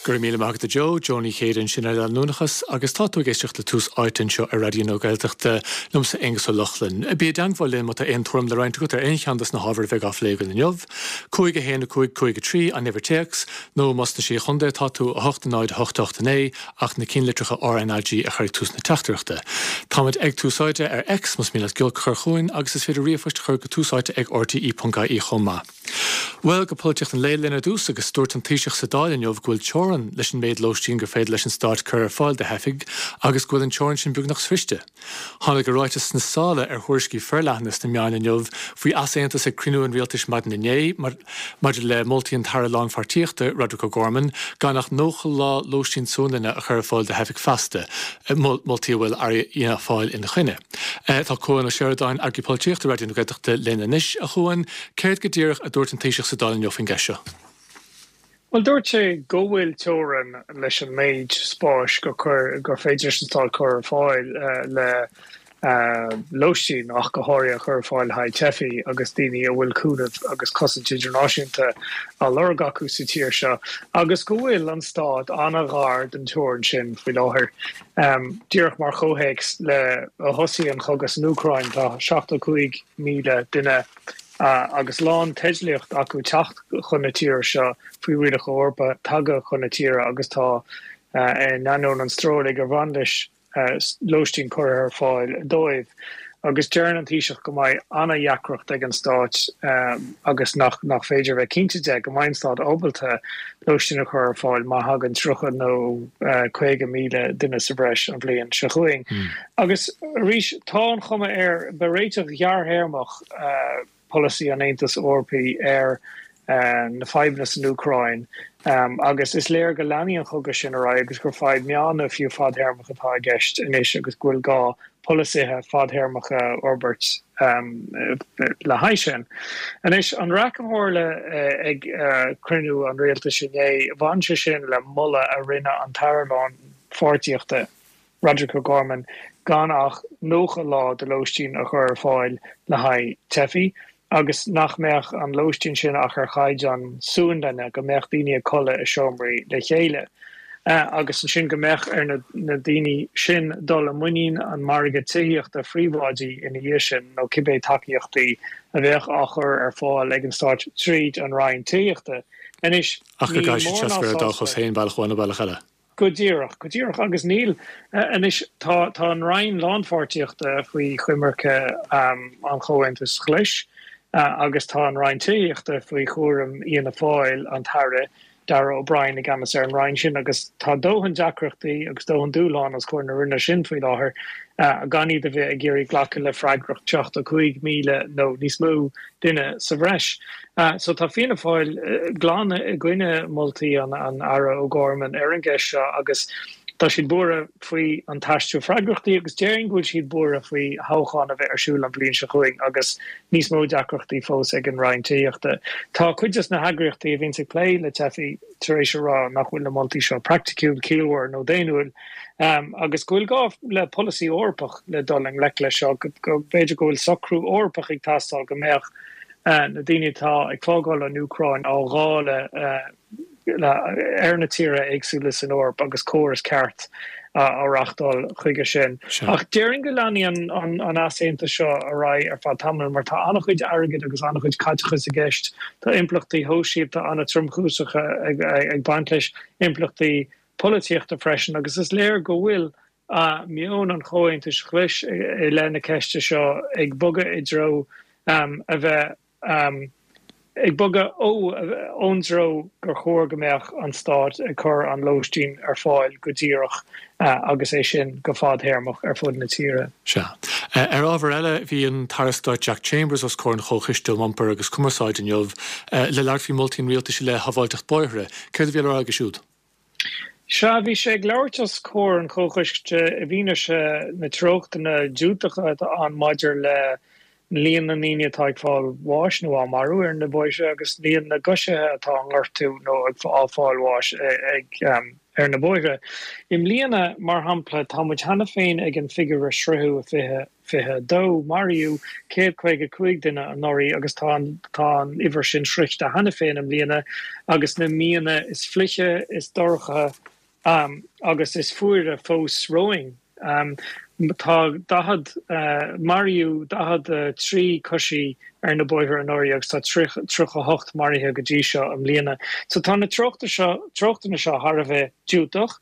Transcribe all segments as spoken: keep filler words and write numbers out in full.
Gur míle mag de Joe, Johnny Chéan sin le núnachas agus táú géisteach le túús áitin seo a radioú gailteachta lumsa engus ó Lochlan. Bí danghil mat a eintorm le reinint go ar einchandas na Harvard bheith aflégan in jobh, chuig a héna chuig chuig a trí a nevertex, nó masta sé chundé táú a hochtanáid hochtachtné ach na cinlitricha R N I G a chuir tús na teachtarachta. Táid ag túsáide ar ex mus míle gil churchúin agus is féidir riomfoist chur go túsáide ag R T E dot I E chomá. Well go politeach an lélinn a dús agus stúirt an tíiseach sa dáilin jobh gúil teoran leis an méid lóistín gur féid leis an start chur fáil de hefig agus gúil an teoran sin bugnach sfriste. Hána go ráitas na sála ar thuairscí fearleachnas na meáin jobh faoi aséanta sa crinú an rialtais mad na né mar mar le moltaí an tara lán fartíochta Roderick O'Gorman ganach nócha lá lóistín súnana a chur fáil de hefig fasta moltaí bhfuil ar íana fáil in na chuine. Tá cóin a seirdáin ar gipoltíocht a radioú gaiteachta lena níis a chuin céir go dtíirech a dúirt an tíiseach sa dáilin jobh in geisio. Well, dúirt sé gohfuil teoran leis an méid spáis go chur gur féidir tá chur fáil le lóistín ach go háirí a chur fáil haid tefií agus daoine a bhfuil cúnamh agus cosint idirnáisiúnta a lorg acu sa tíir seo. Agus go bhfuil an stád anna ghár den teoran sin faoi láthair. Um, Díreach mar chóhéics le a thosaí an chogas an Úcrain tá seachta chuig míle duine Uh, agus lán teidlíocht acu teacht chuna tíir seo faoi riadach orpa tagga chuna tíre agus tá uh, e nanón an stróla gur bhaindis uh, lóistín chur ar fáil dóibh. Agus dearn an tíiseach go mbeidh anna dheacracht ag an stáit um, agus nach, nach féidir bheith cinnte go mbeidh stáit óbalta lóistín chur ar fáil má hagan trucha nó uh, chuige míle duine sa breis an bblion se chuing. Mm. Agus rís tá an chuma ar beréiteach ghearrthéarmach uh, policy an Aontas Orpaí ar uh, na feibhnas an Úcrain. Um, agus is léir go leanaí an chugus sin ará agus gur fáid meánna fiú fadhéarmach atá gceist inis agus gúil gá policithe fadhéarmacha Orbert um, le haid sin. Anis an racamhórla uh, ag uh, cruinú an réalta sin é bhainse sin le mulla a rinne an tarlán fortíochta Roderick O'Gorman gan ach nócha lá de lóistín a chur fáil le haid tefií. Agus nach meach an lóistín sin ach ar chaid an súndaine go meach daoine colle a seomraí le chéile. Uh, agus an sin go meach ar na, na daoine sin dul a muín an marga tíocht a phríomháidí ina dhé sin nó cibé takeíochtaí a bheith achar ar fáil ag an start tríd an rain tíochta. Anis ach go gaiisi teascar dachas féin bailachháinna bailachile. Go díreach, go díreach agus níl uh, anis tá, tá an rain lánfortíochta faoi chuimirce um, an chomhaontas chluis. Uh, agus tá an rain tíochta faoi chóram íana fáil an tare Dara O'Brien ag amas ar an rain sin agus tá dóhan deacreachtaí agus dóhan dúláán as chuir na rinne sin faoi láthair uh, a ganí de bheith a géirí ghlacha le freigracht teachta chuig míle nó níos mó duine sa bhreis. Uh, so tá fianna fáil uh, glána i gcuine moltaí an, an Ara O'Gorman ar an gceist seo agus tá siad bura faoi an taistú freigrachtaí agus déiring bhfuil siad bura faoi hácháin a bheith arsúil an blion se chuing agus níos mó deacreachtaí fós ag an rain tíochta. Tá cuideas na hagraíochtaí a bhíonn sa lé le tefií tar éis rá nach bhfuil na moltaí seo practicúil cílhar nó déanúil um, agus gúil gá le policy orpach le doling le le seo go, go beidir gúil socrú orpach ag tastal go meach uh, na daine tá ag fágáil an Úcrain á gáile uh, ar na tíre agsúla san orp agus córas ceart á rachtáil chuige sin. Ach déiring go leanaí an, an, an aséanta seo a ra ar fá tamil mar tá annach chuid agad agus annach chuid caitechas a gceist. Tá implachtaí hóisiíb tá anna tromchúsacha ag, ag, ag baint leis implachtaí políochta freisin agus is léir go bhfuil uh, mion an chomhaontas chluis i lena ceiste seo ag boga i dro um, a bheith um, ag boga ó óndro gur chóir go meach an stáit a chur an lóistín ar fáil go díreach uh, agus é sin go fadhéarmach ar fud na tíre. Se. Uh, ar ábhar eile bhí an tarastáit Jack Chambers os cór an chóchiste Mumper agus cumarsáid an jobh uh, le leart bhí moltaín rialtais le haváilteach báithre. Céir bhí le agus siúd? Se bhí sé gleirtas cór an chóchiste a bhíne se na trochtainna dútacha an maidir le líon na níine táid fáil bháis nó á marú ar na bóise agus líon na gusithe atá an ortú nó ag á fáil bháis ag um, ar na bóire. Im líana mar hampla tá muid hena féin ag an figur a shruthu a fihe fihe dó Mariú céad chuig a chuig duine an nóí agus tá tá an iwwer sin sricht a hena féin am líana agus na míana is fliche is dorcha um, agus is fuair fós rowing. Um, tá dahad uh, Mariú dahad uh, trí cosí ar na bóithre an nóí agus tá troch a hocht marithe go dtí seo am líana. So tá na trochta seo trochtainna seo har a bheith dúteach.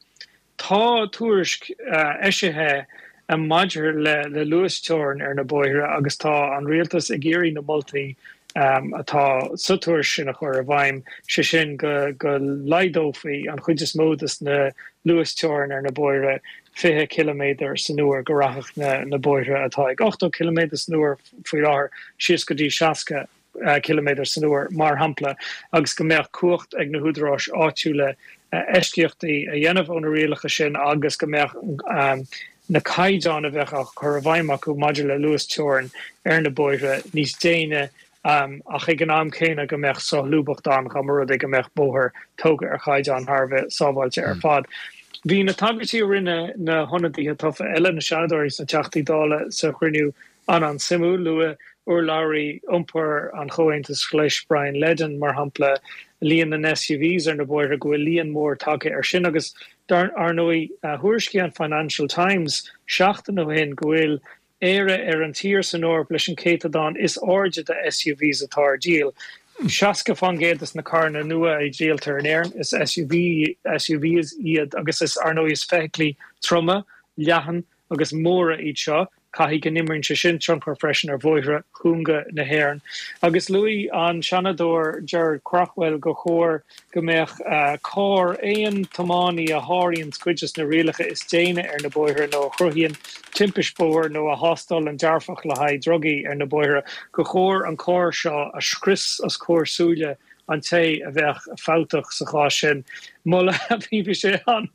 Tá tuairisc uh, eisithe a maidir le le Lewis Torn ar na bóithre agus tá an rialtas a géirí na multi um, atá sutuairis sin a chuir a bhaim se sin go go leidófaí an chuid is módas na Lewis Torn ar na bóithre fiche kilometer san nuair go rathach na, na bóithre atá ag ochtó kilometer san nuair faoi láthair sios go dtí seasca uh, kilometer san nuair mar hampla agus go mbeadh cuacht ag na húdrás áitiúla uh, eisciochtaí a dhéanamh ón rialacha sin agus go mbeadh um, na caiideán a bheith ach chur a bhaimach go maidir le Lewis Torn ar na bóithre níos déine um, ach ag an am céine go mbeadh sothluabachtán cha mar rud ag go mbeadh bóthir tóga ar caiideán tharbheith sábhailte ar fad. Bhí na tagatí rinne na honadí a tofa eile na seadóirí sa teachtaí dála sa chuirniú an an simú lua ur láirí umpar an chohaintas chléis Brian Ledden mar hampla líon na S U Vs ar na bóithre go bhfuil líon mór take ar sin agus dar ar nóí uh, thuairiscí an Financial Times seachtain nó hin go bhfuil éire ar an tír san orb leis an céitadán is áide de S U Vs atá ar díal. Seaca fan géadas na carna nua i díaltar an éirn is S U V S U V is iad agus is arnó is feclí troma, leahan agus móra iad seo, caihí go nimmerinn se sin trumpar freisin ar bóithre chúnga na hhéireann. Agus luí an seanadóir Gerard Craughwell go chóir go mbeadh uh, cór éon tománaí a háiríonn cuideas na rialacha is déine ar na bóithre nó chruthíonn timpeisbóir nó a hostal an dearfach le haid drogaí ar na bóithre go chóir an cóir seo a scris as cóir súile an té a bheith fáteach sa chá sin. Mola bhí sé an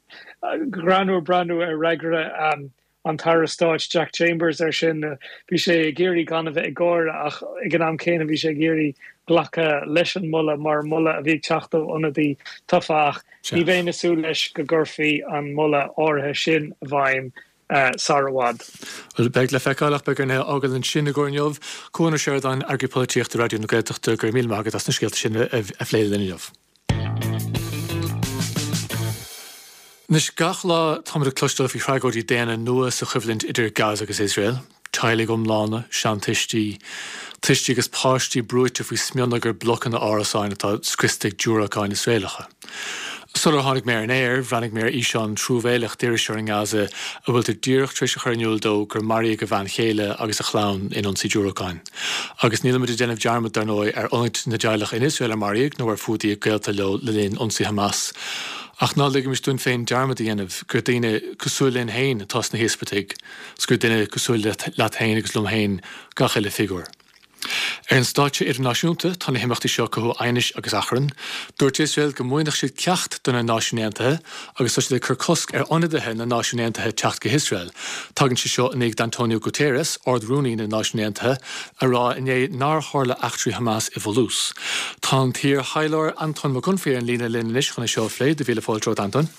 granú brandú ar regra um, an tarastáid Jack Chambers ar sin bhí sé géirí gan a bheith i gcóir ach ag an am céine bhí sé géirí ghlacha leis an mulla mar mulla a bhí teachtó ionadí tafaach. Ní bhéh nasú leis go gurfií an mulla áirithe sin bhaim uh, Sarawad. Well, beg le feicáilach be gur agad an sin a gcóirneomh cóna séir an agripolitíocht a radio na Gaeltachta gur míl mágad as na scéalta sin a phléile leníomh. Nis gach lá támara clúisteamh i chreagóirí déana nua sa chuimhlint idir Gaza agus Israel, teilig omlána, seantistí, tistí agus páistí brúite faoi smionna gur blochan na árasáin atá scristeigh dúracáin Israelacha. Sular tháinig mé an éir, bhreanig mé Íseán trúbhéilech deireaseir an Gaza a bhfuil tar díreach tríos a chuirniúil dó gur marí go bhain chéile agus a chlán in ionsaí dúracáin. Agus níl muid déanamh dearmad dar nói ar ionid na deilech in Israel a maríag nó ar fudaí a Gaelta le le líon ionsaí Hamas. Ach ná ligam is dún féin dearmad dhéanamh gur daine cosúil hain atás na héspatig, gur daine cosúil leat hain agus lom hain gachaile figur. Ar an stáitse idirnáisiúnta tá na himachtaí seo go ainis agus achran, dúirt Israel go muoinach siad ceacht donna náisiúnéantathe agus tá siad chur cosc ar ionadathe na náisiúnéantathe teacht go Israel. Tagann si seo in ag Antonio Guterres, ord rúnaí na náisiúnéantathe, a rá in é nar tharla achtraí Hamas i bhulús. Tá an tír Hailár Anton McGunfey an lína linn inis chuna seo fléid de bhíle fáil tród Anton.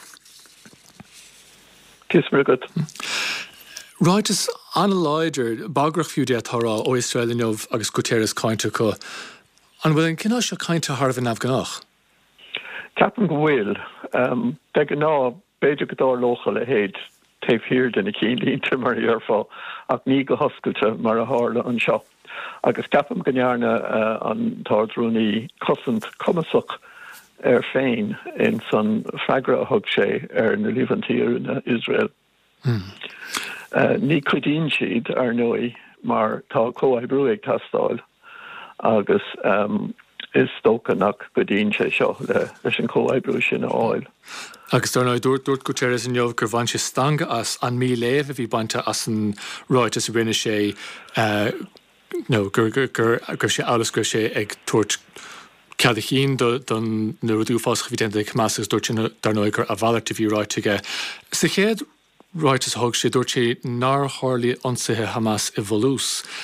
Kiss very good. Right, is an leidir bagrach fiú de thará ó Israel inmh agus Guterres cainte go an bhfuil an cinná seo cainte Harbh in Afganach. Capan go bhfuil um, be go ná beidir go dá lochal a héad taobh hir den na cínlínta mar dhearfá ach ní go hoscailte mar a hála an seo. Agus capan go nearna uh, an tardrúnaí cosint cumasach ar féin in san freagra a thug sé ar na líomhantíir na Israel. Hmm. Uh, ní cuidín siad ar nói mar tá comhaibbrú ag tastáil agus um, is tócanach go dtíon sé seo le leis an comhaibbrú sin áil. Agus dar ná dúirt dúirt Guterres in jobh gur bhain sé stanga as an mí léh a bhí bainte as an ráid as a rinne sé uh, no, gur gur gur gur sé álas gur sé ag tuairt Cadachín don na rudú fásach bhí déanta Hamas dúirt dar nó gur a bhhailart a bhí ráitige. Sa chéad Right is hog sé dúirt sé nar tharlaí ionsaithe Hamas i bhulús.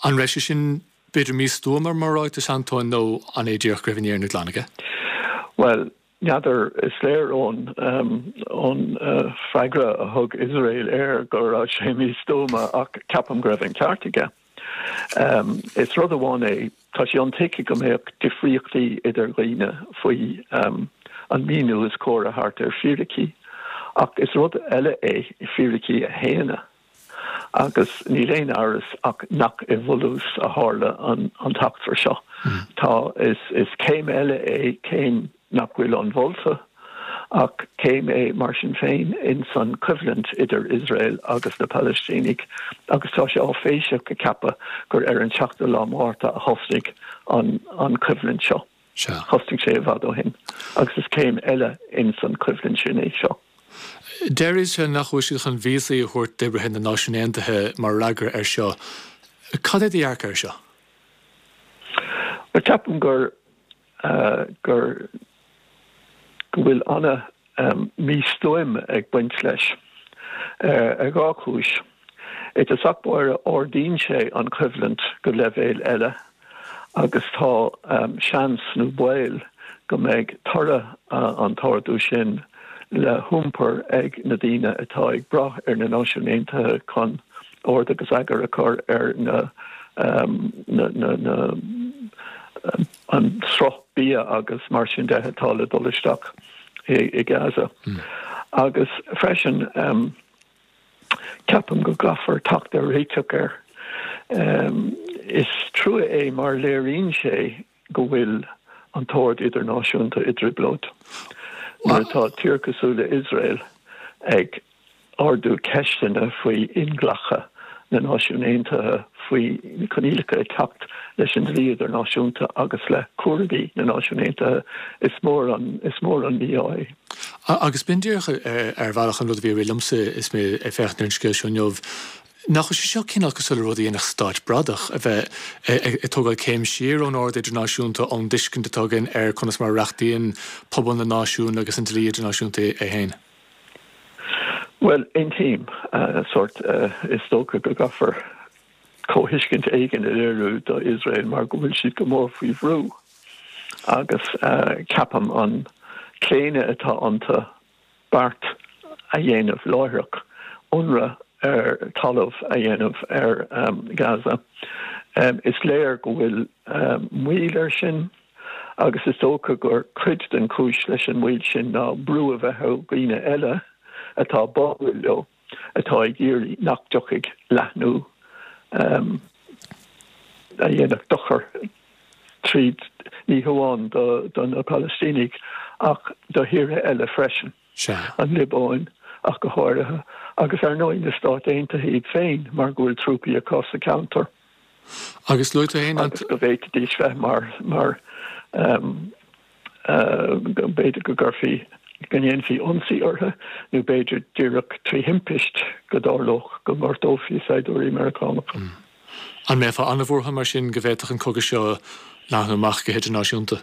An reisi sin beidir mí stúmar mar ráit is antóin nó an éidirch grefinnéir na glánaige? Well, neadar is léir ón um, ón uh, freigra a thug Israel air gur á sé mí stúma ach ceapam grefin ceartige. Um, is rud amháin é tá sé an teice go méoch difriochtaí idir ghoine faoi um, an míú is cór a hart ar fíricí. Ach is rud eile é i fíricí a héana. Agus ní réon áras ach nach i bhulús a hála an, an tachttar seo. Mm. Tá is, is céim eile é céim nach bhfuil an bholta, ach céim é mar sin féin in san covenant idir Israel agus na Palestínig, agus tá sé á féise go cappa gur ar an seachta lá mórta a hostig an, an covenant seo. Sure. Hostig sé a bhd ó hin. Agus is céim eile in san covenant sin é seo. Déir is se nachhuiisiil an vísaí a chuirt dibrahin na náisiúntaithe mar ragar ar seo. Cad é dhearc ar seo? Mar teapam gur uh, gur go bhfuil anna um, mí stoim ag buint leis uh, ag ácúis. It is achbáir ordín sé an covenant go levéil eile agus tá um, seans nó buil go méid tora uh, an toradú sin le humper ag na dtíine atá ag brath ar na náisiúntaithe chun ord agus agar a chur ar na um, na, na, na um, an sroch bia agus mar sin de atá le dolisteach i, i Gaza. Mm. Agus freisin um, ceapam go gafar tacht ar réiteach ar. Um, is true é mar léiríonn sé go bhfuil an tord idirnáisiúnta idir blód. Mar atá tíorcasúla Israel ag ardú ceistena faoi inglacha na náisiúntaithe faoi conílacha tacht leis an dlí idirnáisiúnta agus le cuairbí na náisiúntaithe is mór an is mór an bíáid. Agus bindíocha ar bharach an rud bhí rimsa is mé é fechtnar an scéisiúneomh. Nach sé seo cinál go sulla rudí nach stáit bradach a bheith tógáil céim siar ón ord idirnáisiúnta ón discin tugann ar chunas mar reachtaíonn pobal na náisiún agus an dlí idirnáisiúnta é héin. Well, in team, uh, sort uh, is tóca go gafar cóhiiscint éigean ar éireú do Israel mar go bhfuil siad go mór faoi bhrú agus uh, ceapam an cléine atá anta bart a dhéanamh láithreach unra ar talamh a dhéanamh ar um, Gaza. Um, is léir go bhfuil um, muílar sin agus is tóca gur cuid den cúis leis an muil sin ná brú a bheith gine eile atá báhfuil leo atá ag iarraí nach dochaigh leathnú um, a dhéanamh dochar tríd ní hamháin do, do na Palestínig ach do hiartha eile freisin an libáin ach go háirithe agus ar nóid na stát aontaithe iad féin mar gúil trúpaí across the counter. Agus luúta héin agus go bhéit díos bheith mar mar um, uh, beidir go gurfií gnéon fíionsaí ortha nó beidir díreach trí himpiist go dárlóch go martófií saidúirí Americánach. Mm. An mé fá anna bhórtha mar sin go bhéiteach an cogadh seo leathnúach go idirnáisiúnta.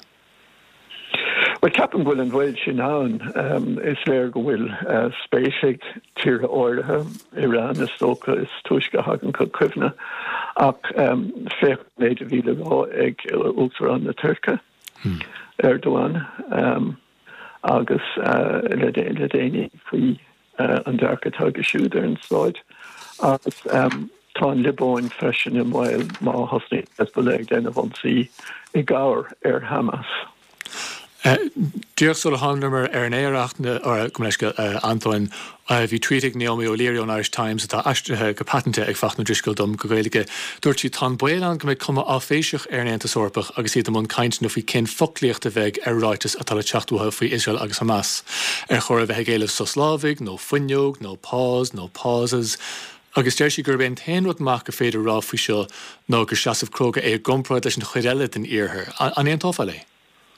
Well, ceapam bhfuil an bhfuil sin ann um, is léir go bhfuil uh, spéisiigh tíre áirithe Iran is tóca is tuisce hagan go cuimhne ach um, féach méid a bhíle gá ag uachtar an na Turca hmm. Erdogan um, agus uh, le déine faoi uh, an dearcha tuga siúd ar an sláid agus um, tá an libáin freisin i mhail má hosnaí as beléig déanamh ansaí i gabhar ar Hamas. Dúach sul hanmar ar an éireachna or gomeisce Antoine bhí tweetig Naomi O'Leary an Irish Times atá aistrithe go patente ag fachna driscoil dom go gaeilge dúirt sí tá buan go méid cuma á féiseach ar an Aontas Eorpach agus iad am caint nó faoi cin foclíocht a bheith ar ráitas atá le teachtútha faoi Israel agus Hamas ar chur a bheith géileh soslávig nó fuinneog nó pás nó pásas agus deir sí gur bhéon taonrad mac go féidir rá faoi seo nó gur seasamh cróga é gompraid leis an chuireile den iarthar an éon tófáil é.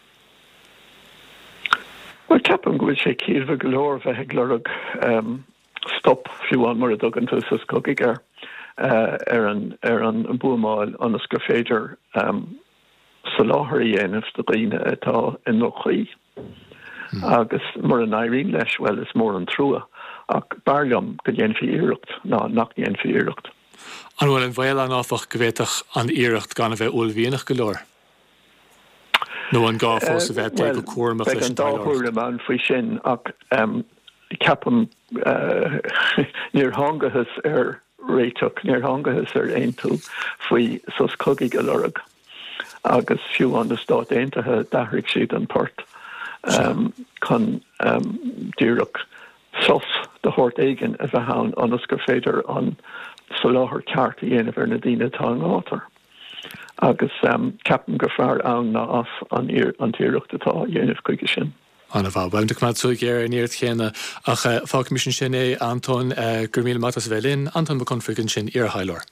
Well, ceapam go bhfuil sé cíomh go leor bheith glorach um, stop fiúháin mar a dogan tú sa cogaigh ar uh, ar an ar an buamáil anas gur féidir um, sa láthair dhéanamh do dhaoine atá in nóchaí. Hmm. Agus mar an éiríonn leis well is mór an trúa ach barlam go dhéanamh iireacht ná nach dhéanamh iireacht. An bhfuil an bhil an áfach go bhhéach an iirecht gan a bheith ullmhíonach go leor. nó an gá fós a bheith go cuairmach leis an dáthúla man faoi sin ach ceapam níor hangahas ar réiteach, níor hangahas ar aontal faoi sos cogaigh go lorg. agus fiú an na Stát Aontaithe dathraigh siad an port chun díreach sos de hort aigen a bheit ann anas gur féidir an sa láthair ceart a dhéanamh ar na daoine tá an átar. agus ceapan gur fearr ann ná as an tíireacht atá dhéanamh chuige sin. Anna bhá bhaim de cumad súig ar an iirt chéanna ach fá comisiún sin é Anton gur míle matas bhelinn, Anton ba confrigann sin ar Hailor.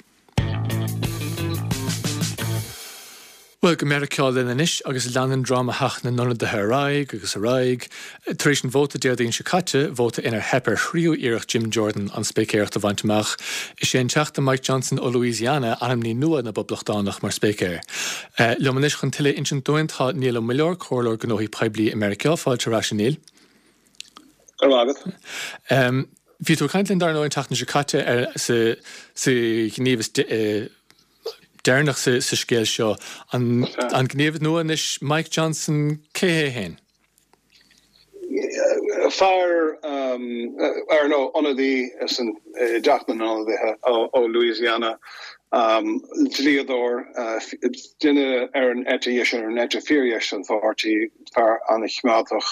Well, go mér ceáil in inis agus leanan drama hach na nonna de Haraig agus a raig. Taréis an bhóta déirdaon se caite, bhóta inar hepper chríú iireach Jim Jordan an spécéireacht a bhaintteach. Is sé an teachta Mike Johnson ó Louisiana anam ní nua na boblachtánaach mar spécéir. Le man is chun tuile in sin dóint tá níl milliór chorlór gnóí peblií America fáilte raisinéil. Ar Bhí tú caiintlinn dar nó an teachna se caite ar sa gníomhas Dernach sa scéil seo an gníomh nuan is Mike Johnson cé hen? Far ar nó anadí is an deachnan anadithe ó Louisiana líador duine ar an éis ar an éte fíoris an fáirtí fear anna chmeádach.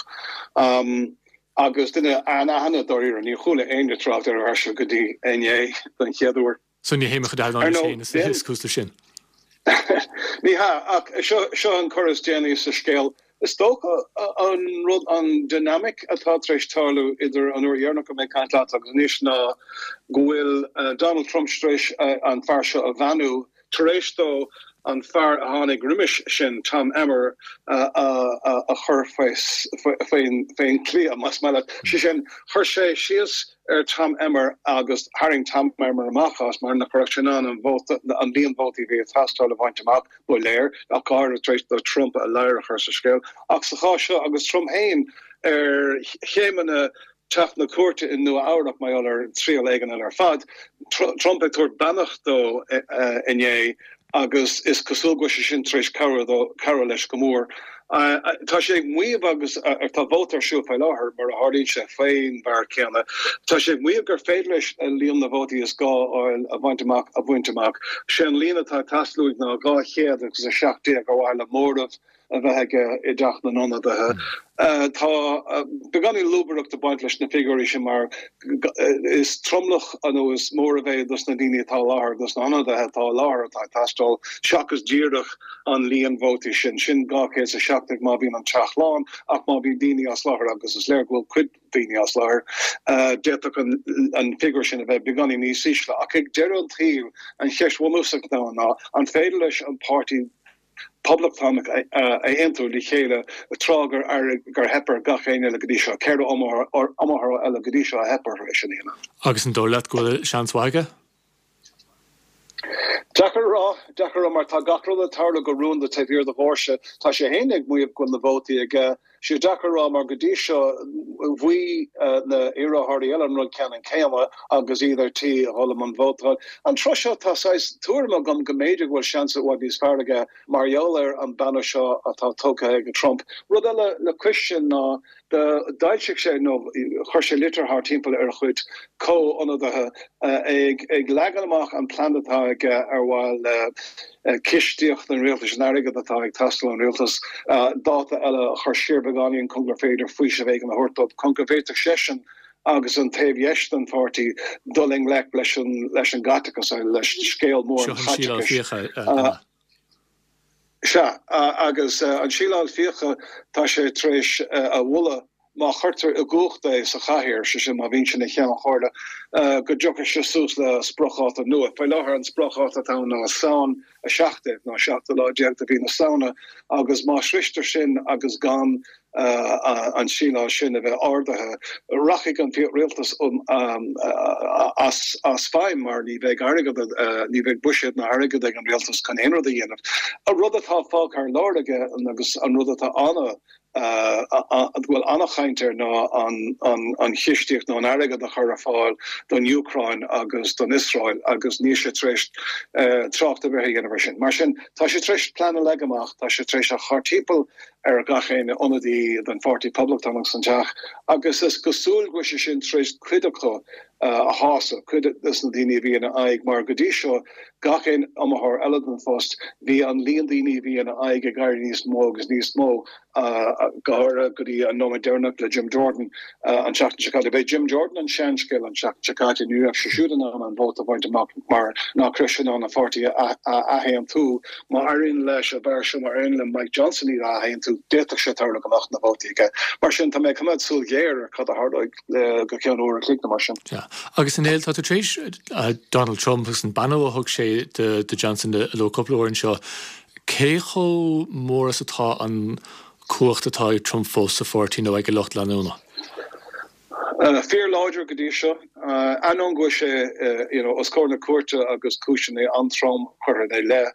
Agus duine an ahanadóir an ní chuúla aine trácht ar airse go dtí aé don cheadúir. So ní héime chudáil an sin is is cústa sin. Ní ha ach seo an choras déanaí sa scéal. Is tócha an rud an dynamic atá tréis tarlú idir an uairnach go méid caiint agus níos ná go bhfuil Donald Trump tréis an fear seo a bhanú taréis dó an fear a tháinig rimis sin Tom Emmer a chur féin clia mas meile si sin chur sé sios ar Tom Emmer agus haring Tom Emmer amachchas mar na correction an an an líon vótaí bhí tastal a bhaint amach bu léir a cá a tréis do Trump a leir a chur sa scéil ach sa chá seo agus Trump hain ar chéimena teach na cuarta in nua áireach mai ar trí légan ar fad Trump ag tuair banach dó inné agus is cosúga sin tréis cara leis go mór. Tá sé muomh agus ar tá bótar siú fáil láthair mar a hardín sé féin bhar ceanna. Tá sé muomh gur féidir leis líon na bhótaí is gá áil a bhainteach a bhainteach. Sé an líana tá taslúid ná gá chéad agus a seachtaí a go bhhail le mórdah a bheit i d deach na nonathe. Tá beganí lúbarach de baint leis na figurí sin mar is tromlach an is mór a bheith dus na daoine tá láthair dus na anathe tá láthair tá tastal seachas díireach an líon vótaí sin sin gáchéad a seachtaigh má bhíon an teachláán ach má bhí daoine as láthair agus is léir bhfuil cuid daoine as láthair déach an figur sin a bheith beganí níos sísle ach ag deir an tíomh an cheismhúsach ná ná an féidir leis an pártí public tháinig a héintú dí chéile a trágar ar gur hepper gachéin eile godí seo, céir amthar eile godí seo a hepper sin héana. Agus an dólaat go seanswaige? Dechar rá, dechar mar tá gachrú a tarla go rún de taobhíor de bhórse, tá sé hénig muoibh gon na bhótaí ag sé dechar rá mar godí seo bhuí na iarthirtí eile an rud ceann céama agus idir tí a thola an bhótáil. An tro seo tá túirma gom go méidir bhfuil seansa bhhaid níos fearige marheolar an banna seo atá tócha ag Trump. Rud eile le cuisteann ná de dailseach sé nó chuir sé litarthar timpeall ar chuid có ionadaithe ag ag legan amach an planetá ag ar bhil kistíocht an réaltas an aige atá ag tastal an réaltas dáta eile chuir siar beganí an congur féidir faoi sé bhéh an hortop congur féidir sesin agus an taobh yeist an fáirtí dulling le leis an leis an gatachas leis scéal mór Se agus an síláil fiocha tá sé tréis a bhla má chuirtar a gúchta sa chahirir se sin má vín sin na chean cháda go jocha se sús le sprochát a nua. Fe láthair an sprochát atá ná saon a seachtaibh ná seachta lá deanta bhí na saona agus má srister sin agus gan an síláil sin a bheith ardathe rachaigh an fiú réaltas as fáim mar ní bheith airgad ní bheith buisiad na airgad ag an réaltas can éonrad a dhéanamh. A rud atá fág ar láirige agus an rud atá anna Uh, well annachchainter ná an an an chiisteach ná an aige de chur fáil don Ukraine agus don Israel agus níos sé tríist tracht a bheit gan sin. Mar sin tá sé tríist plan legamach tá sé tríist a chartípel ar gachéine onadí den forty public an santeach agus is gosúil go sé sin tríist cuiidecha a hása cuiide is na daoine bhí na aig mar godí seo gachéin amthir eile an fust bhí an líon daoine bhí na aige gaiir níos mó agus níos mó gahara goí an nó dénach le Jim Jordan an Chicago Bay Jim Jordan an Shanskill an Chicago New York siúdan an an bóta bhaint amach mar ná Christian an na forty a héan tú má arin leis a bhar sem mar le Mike Johnson í a héan tú déach sé tarla amach na bótaige mar sin tá mé cumad súl géir cad a hard go cean óra clic na mar sin. Agus in éil tá tríéis Donald Trump agus an banó a thug sé de Johnson de lo couple órin seo cécho mór atá an cuacht atá Trump fós sa forty nó ag go locht leúna. Fear láidir go dtí seo anon go sé os cór na cuairte agus cúisina an Trump chuir é le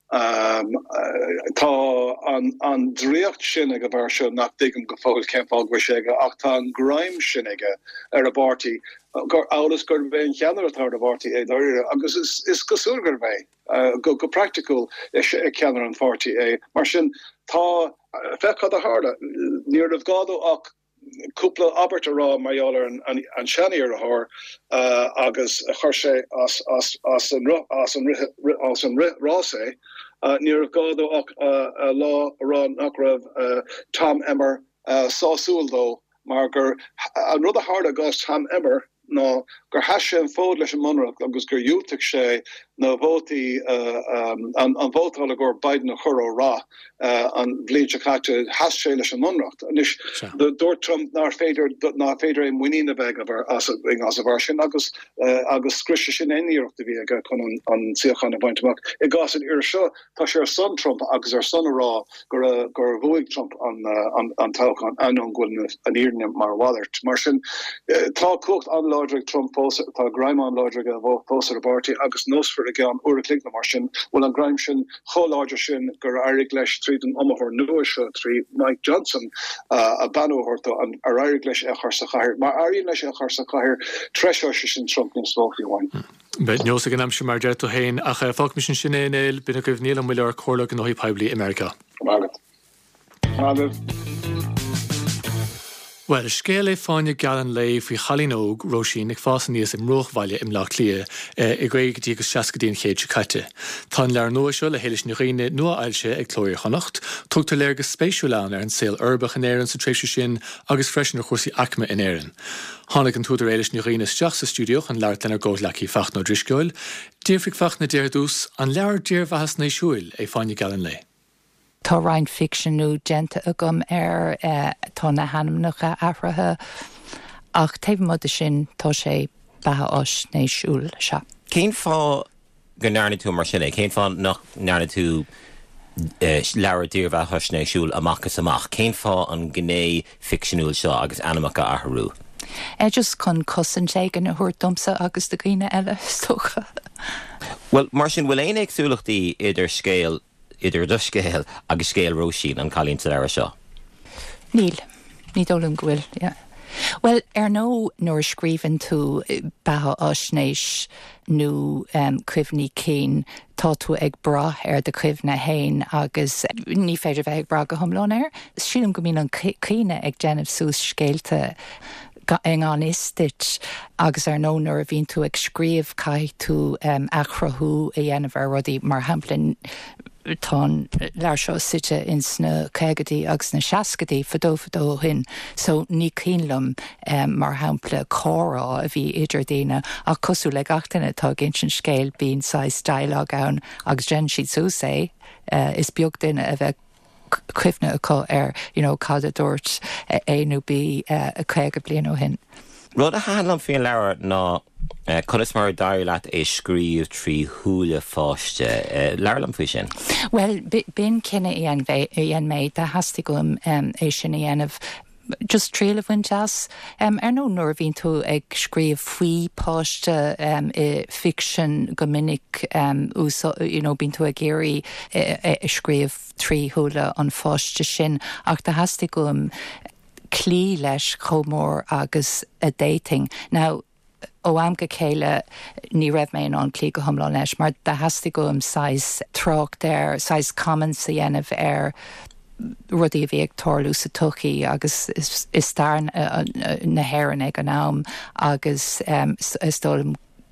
tá an dríocht sinnig a bhar seo nach dtím go fáil ceáil go séige ach tá an graim sinnige ar a bártaí gur álas gur bhéin cheanar atá a bhártaí é dáire agus is goúil gur bhéh go go practical ceanar an forty é mar sin tá fechad a háda níor ah gádó ach cúpla Albert ará maiálar an an seaníar a thir agus chuir sé as as as an as an as an rásé níor ah gádó ach lá ará nach raibh Tom Emmer sásúil dó mar gur an rud a háda gas Tom Emmer ná gur heise an fód leis an munra agus gur dúteach sé na bhótaí an bhótála gur Biden a churó rá an bléide chatte has sé leis an munracht. Anis dúir Trump ná féidir ná féidir é muoína bheith as a bhar sin agus agus scrise sin éíocht a bhí aige chun an siochan a bhaintach. I gas an ar seo tá sé ar son Trump agus ar son rá gur gur bhuaigh Trump an an táchan an an ghfuil an íne mar bhhailart. Mar sin tá cuacht an láidre Trump tá graim an láidre a bh pósar a bártaí agus nósfar a gan uair a clic na mar sin bhfuil an graim sin choláidir sin gur airig leis trí an amthir nua seo trí Mike Johnson a banóhirta an ar airig leis a chuir sa chair mar airíonn leis a chuir sa chair treisio sin Trump níos slófiíháin. Bet neos gan am sem mar deirú héin a cha fá mis sin éil bina goibh níl an mhuiile ar chóla an nóí peblií America. Mágad. Mágad. Well, scéal é fáinne galan lei faoi chalínóg Róisín ag fásan níos im rochhaile im lech lia i gréig dí agus seacadíon chéad se caite. Tá lear nua seo le héiles nughine nua ailse ag clóir chonacht, tugtar léir go spéisiúlán ar an saoil urbach in éireann sa tréisiú sin agus freisin ar chuirsaí acma in éireann. Tháinig an túidir éiles nughine steach sa stúdioch an leir lenar ggóid lecí fach nó driscoil, díirfik fach na déir dús an leir díir bhehas na siúil é fáinne galan lei. Tá rein fictionú genta agam ar tá na hanamnacha ahrathe ach taobh mud sin tá sé batha os néisiúil se. Cén fá go nearna tú mar sinna, cén fá nach nearna tú leabhar dírbh thosnéisiúil amachchas amach, cén fá an gné fictionúil seo agus animacha athrú. É just chun cosan sé gan na thuair domsa agus do gine eile stocha. Well, mar sin bhfuil éon agsúlachtaí idir scéal idir do scéal agus scéal Róisín an chalín sa leabhar seo. Níl, ní dólam go bhfuil, yeah. Well, ar nó nuair scríbann tú batha osnéis nó um, cuimhní cín tá tú ag brath ar de cuimhne hain agus ní féidir bheith ag bra go thomláin air. Sílam go mín an cíine ag déanamh sús scéalte ag an istit agus ar nó nuair a bhíonn tú ag scríomh cai tú um, achrathú a dhéanamh ar rudaí mar hamplan tá leir seo site in sna cégadí agus na seacadaí fadó fadó hin, so ní cílam um, mar hampla córá a bhí idir daine a cosú le gachtainna tá gin sin scéal bíon sais dialog ann agus gen siad sú sé uh, is beag duine a bheith cuimhne acu ar you know, cad a dúirt é nó bí uh, a chéga blian ó hin. Rud a hálam fion leabhar ná Uh, Conas mar dair leat é scríomh trí thuúla fáiste. Uh, Leirlam faoi sin? Well, bin cinenne íon méid de hasasta gom um, é sin dhéanamh just tréle bhain jazz um, ar nó nuair bhíonn tú ag scríomh faoi páiste um, i fiction go minic um, úsá, you know, bíonn tú ag géirí i scríomh trí thula an fáiste sin ach de hastig gom clí leis chomór agus a dating. Now, ó am go chéile ní raibh mé an clí go thomlá leis, mar de hastig gom sais trácht ar, sais comments a dhéanamh ar rudí a bhí ag tárlú sa tuchaí agus is, is dar uh, uh, na hhéireann ag an am agus um, is dóm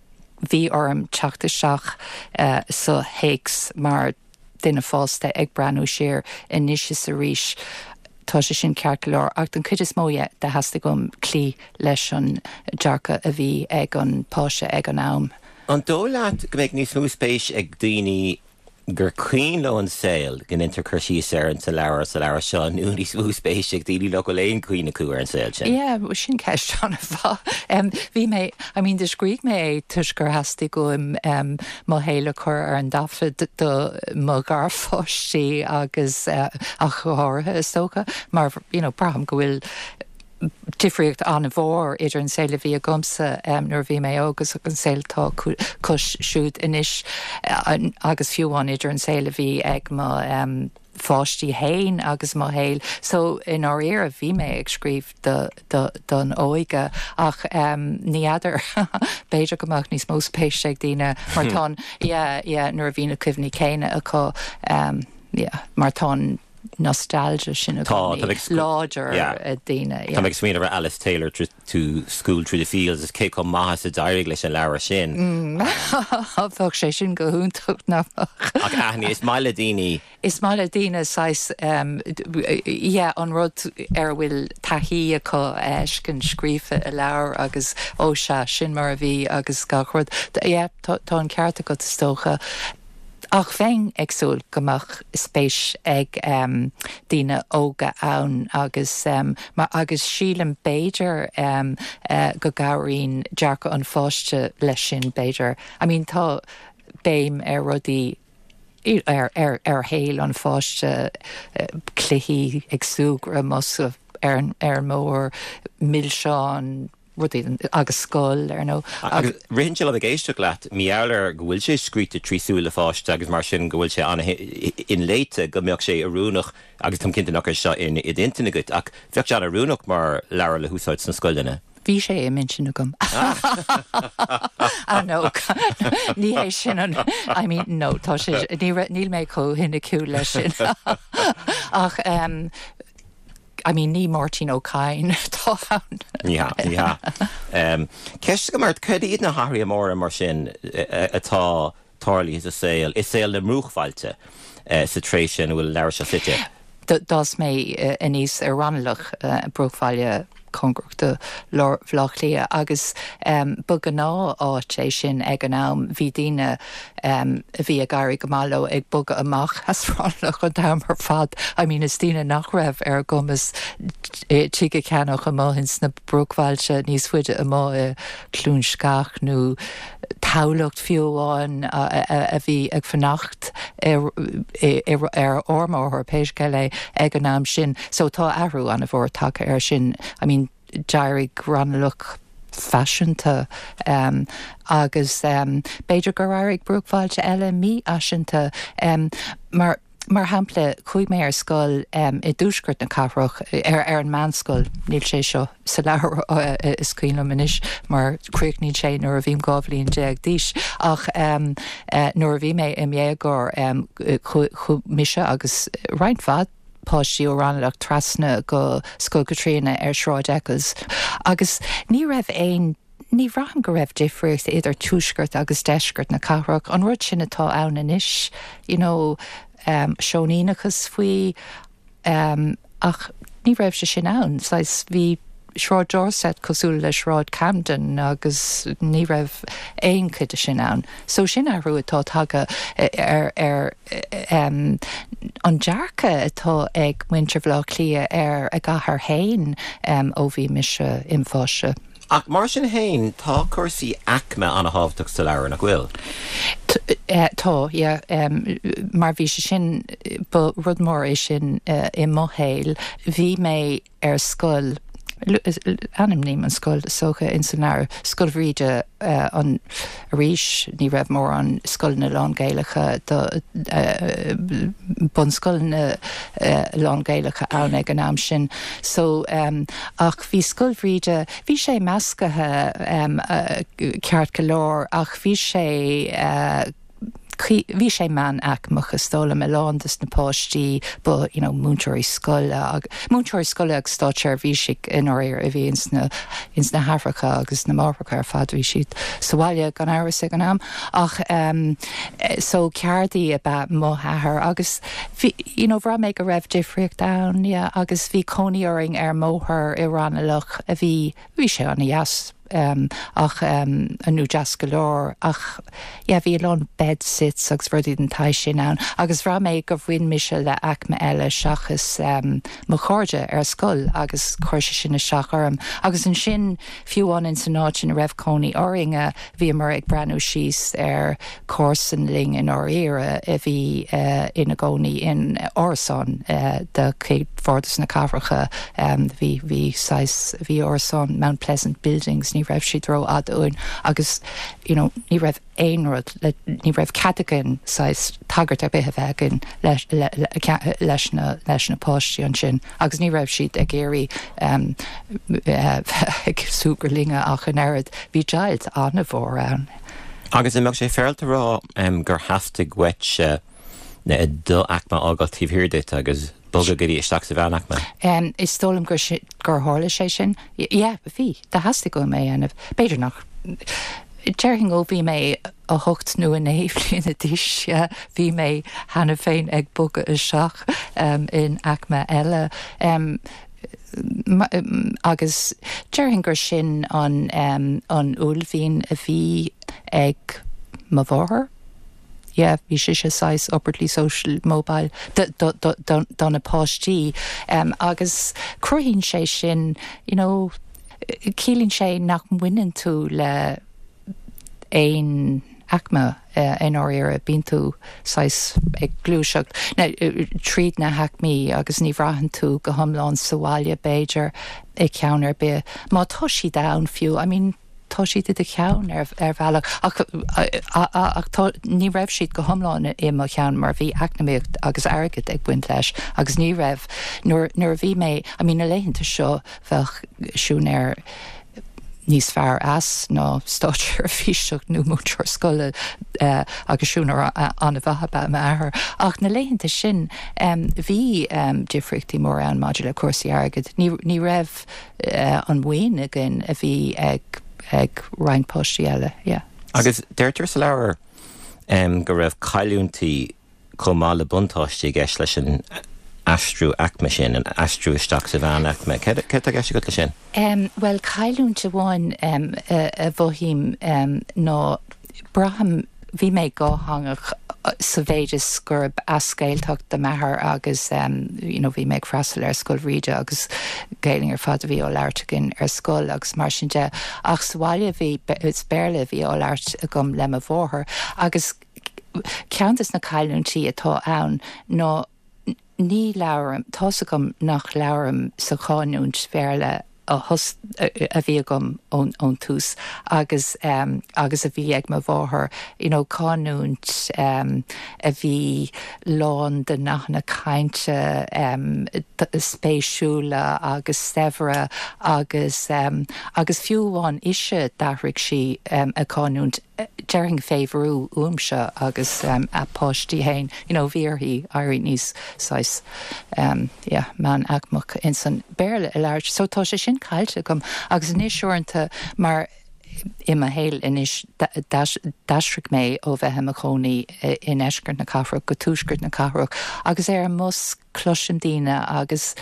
bhí orm teachta seach uh, sa héics mar duine fásta ag breanú siar inis is a ríis tá sé sin ceart leir ach den chuid is móide de hasasta gom clí leis an dearcha a bhí ag an páise ag an am. An dólaat go méid níos mú spéis ag daoine gur cuoin le an saoil gan intercursaí ar an sa leabhar sa leabhar seo nú níos mú spéis ag daoine le go léon cuoine cuair an saoil sin. Yeah, sin ceist anna bha. Um, bhí mé, I mean, de scríg mé tuis gur hasasta gom um, má héile chur ar an dafad do má gar fóistí agus uh, a chóirthe is tócha, mar, you know, braham go bhfuil difriocht an bhór idir an saoile bhí a gomsa um, nuair bhí mé agus an saoiltá cos siúd inis uh, agus fiúháin idir an saoile bhí ag má um, fáistí hain agus má héil. So in áir éar a bhí mé ag scríomh don óige ach um, ní adidir beidir gomach níos mó spéis ag daoine mar tá yeah, yeah, nuair bhína cuimhní céine acu um, yeah, mar tá nostalgia sin a láidir a daine. Tá meg smíad ar Alice Taylor to School Through the Fields is cé chun maithas a dairigh leis an leabhar sin. Fág sé sin go húntacht na. Ach aithní is mála daoine. Is mála daoine sais um, yeah, an rud ar bhfuil taithí acu eiscin scríofa a leabhar agus ó se sin mar a bhí agus gachard. Yeah, tá an cearta go tócha. Ach féin agsúil gomach spéis ag um, daoine óga ann agus um, mar agus sílan Beidir um, uh, go gabhraíonn dearcha an fáiste leis sin Beidir. I mean, tá béim ar rudí ar, ar, ar héil an fáiste uh, cluichí agsúgra mos ar, ar mór millseán rudí agus scóil ar nó. Agus rinsel a géisteach leat míálar go bhfuil sé scríte trísúla fáiste agus mar sin go bhfuil sé anna in léite go mbeadh sé arúnach agus tam cinnte nach seo in i dintena gut ach bheadh sé an arúnach mar leabhar le húsáid san scoilena. Bhí sé é min sin agam. Ah, no. Ní é sin an, I mean, no, tá sé, níl méid có hinna ciú leis sin. Ach, um, I mean, ní Martin O'Kine tá ann. Yeah, yeah. Um, Ceist go mar cud iad na Harry mór mar sin atá tarlaí is a saoil, is saoil na mrúchfailte sa tréis sin bhfuil leabhar se site. Das mé a níos ar ranalach brúchfáile congrúachta bhlach lia agus um, bug an ná áit é sin ag an am bhí daoine um, bhí a gairí go málo ag bug amach as ranalach an damar fad. I mean, is daoine nach raibh ar gomas tíige ceannach am máhins na brúchfáilte níos fuide am má clún scach nó tálacht fiúháin a bhí ag fannacht ar ormóthir péis geile ag an am sin. So tá ahrú an a bhór take ar sin. I mean, Jerry Granlook fashionta um, agus um, Beidir go raibh brúchfáilte eile mí aisinta um, mar Mar hampla chuig mé ar scoil um, i dúsgurt na carroch ar, ar an manscoil níl sé seo sa leabhar uh, is cuilam inis mar cruic ní sé nuair a bhím gábhlíonn déag díis ach um, uh, nuair a bhí mé i mhéagor um, chu, chu mise agus rein fad páistí ó ranach trasna go Scoil Catriona ar Shráid Eccles agus ní raibh éon ní bhraitham go raibh difriúcht idir túisgurt agus deisgurt na carroch an rud sin atá ann inis, you know, um, seoníachas faoi um, ach ní raibh se sin ann, sais bhí Shráid Dorset cosúil le Shráid Camden agus ní raibh éon chuide sin ann. So sin ahrú atá taga ar ar um, an dearcha atá ag muintir bhlá clia ar a gahar hain um, ó bhí mise imfáise. Ach mar sin hain tá cuasaí acme an a hábhtach sa leabhar nach bhfuil. Tá, yeah, um, mar bhí sé sin ba rudmór é sin uh, i mohéil, bhí mé ar scoil anim ní an scoil socha in sanar scoilhríide uh, an ríis ní raibh mór an scoil na lángéalacha do uh, bun scoil na uh, lángéalacha ann ag an am sin. So um, ach bhí scoilhríide, bhí sé meascathe um, uh, ceart go leor ach bhí sé uh, Bhí sé man ach muchas stóla me lándas na páistí ba, you know, múntúirí scoile ag múntúirí scoile ag státear bhí sig in áir a bhí ins na ins na Hafracha agus na Márpacha ar fad bhí siad soáile gan áras ag an am ach um, so ceardaí a ba mo hathair agus bhí, you know, bhra méid go raibh difriocht down, yeah, agus bhí cóníoring ar móthir i ranalach a bhí bhí sé anna jas Um, ach um, anú jazz go leor ach yeah, bhí lán bed sits agus bhrdí den tai sin an agus bhra méid go bhfuin mise le acma eile seachas um, mo cháde ar scoil agus chuirse sin na seacharm agus an sin fiúháin in san áit sin a raibh cónaí áringe bhí mar ag breanú síos ar cósan ling in áíire a bhí uh, ina gcónaí in Orasán uh, de cé fórdas na Cabhracha um, bhí bhí bhí Orasán Mount Pleasant Buildings ní raibh si dro ad uin agus, you know, ní raibh éonrad ní raibh catagan sais tagart a bithe bheitgin leis le, le, leis na leis na páistí an sin agus ní raibh siad ag géirí um, uh, ag súgarlinge ach an airad bhí jailt anna bhór ann. Agus imach sé fearlta rá um, gur hastig wet uh, na i do acma ágat tíbhhirdit agus Boga goí isteach sa bheanach me. Um, is tólam gur, gur hála sé sin? Yeah, bhí. Tá hastig go mé anmh. Beidir nach. Deirhing ó bhí mé a hocht nu in éhlín a dis, bhí mé hana féin ag boga a seach um, in acma eile. Um, Ma, um, agus deirhing gur sin an, um, an úlhín a bhí ag ma bháthair. Yeah, bhí sé sé sais upwardly social mobile don a páistí um, agus cruhín sé sin, you know, cílín sé nach mhuinean tú le ein acma uh, in áir bín tú sais ag glúiseach. Na, uh, tríd na haicmí agus ní bhraithan tú go thomláin soáile Beidir ag ceannar be. Má tá si down fiú, I mean, tá siad de ceann ar, ar bhealach ach, ach tá ní raibh siad go thomláin i mo cheann mar bhí acnamíocht agus agad ag buint leis agus ní raibh nuair bhí mé a mí na léinnta seo bheith siún ar níos fearr as ná státear físeach nó mútear scoile uh, agus siúnar anna bhatha ba me ahar. Ach na léinnta sin um, bhí um, difriochtaí mór an maidir le cuasaí agad. Ní, ní raibh uh, an bhain agin a bhí ag ag rein páistí eile, yeah. Agus deirtear sa leabhar um, go raibh cailúntaí comála buntáistí gceist leis an astrú acma sin an astrú isteach sa bhean acma. Cé a gceist go le sin? Um, well, cailúnta bháin um, a, a bhíim um, ná braham bhí mé gáthangach sa bhéidir gur ascéilteach de methar agus um, you know, bhí méid freastal ar scoilhríide agus géiling ar fad a bhí ó leirtagin ar scoil agus mar sin de ach sáile bhí spéirle bhí ó leirt a gom le a bhórthir agus ceantas na cailúntaí atá ann ná ní leabharm tá a gom nach leabharm sa cháúnt spéirle a hus a, a bhí gom ón ón tús agus um, agus a bhí ag ma bháthair, you know, cáúnt um, a bhí lán de nach na cainte um, spéisiúla agus sefra agus um, agus fiúháin ise dahraigh si um, a cáúnt dearing féhrú úmse agus um, a páistí hain, you know, bhíorthaí airí níos sais um, yeah, man acmach in san béirle a leir. So tá sé sin caiilte gom agus níosúirnta mar ima héil inis dasric mé ó bheith a chonaí in eisgurt na Cabhracha go túisgurt na Cabhracha agus ar mus cloisian daoine agus